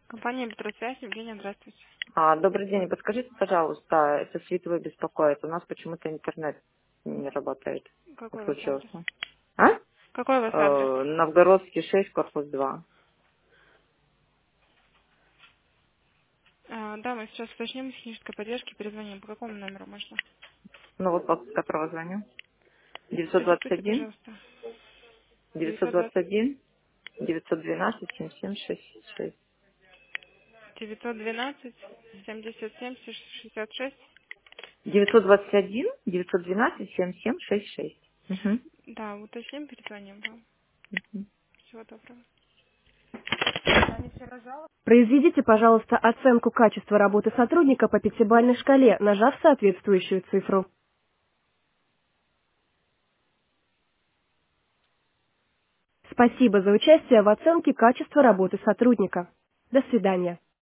Компания «Бетросвязь». Евгения, здравствуйте. Добрый день. Подскажите, пожалуйста, это Световой беспокоит. У нас почему-то интернет не работает. Что Какой у вас случилось? адрес? А? Какой у вас адрес? Новгородский 6, корпус 2. Да, мы сейчас уточним технической поддержки, перезвоним. По какому номеру можно? Ну вот с которого звоню. Продиктуйте, 921, пожалуйста. 920 921, 912, 7766. 912 77 66. 921, 912, 7766. Угу. Да, уточним, перезвоним вам. Всего доброго. Произведите, пожалуйста, оценку качества работы сотрудника по пятибалльной шкале, нажав соответствующую цифру. Спасибо за участие в оценке качества работы сотрудника. До свидания.